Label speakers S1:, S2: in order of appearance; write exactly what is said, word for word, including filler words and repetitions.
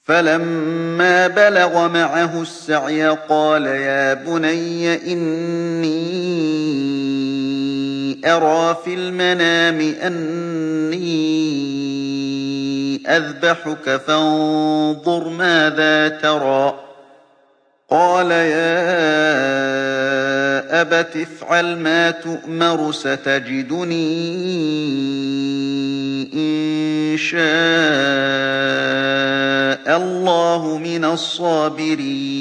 S1: فَلَمَّا بَلَغَ مَعَهُ السَّعْيَ قَالَ يَا بُنَيَّ إِنِّي أَرَىٰ فِي الْمَنَامِ أَنِّي أَذْبَحُكَ فَانظُرْ مَاذَا تَرَىٰ ۚ قَالَ يَا أَبَتِ افْعَلْ مَا تُؤْمَرُ ۖ سَتَجِدُنِي إِن شَاءَ اللَّهُ مِنَ الصَّابِرِينَ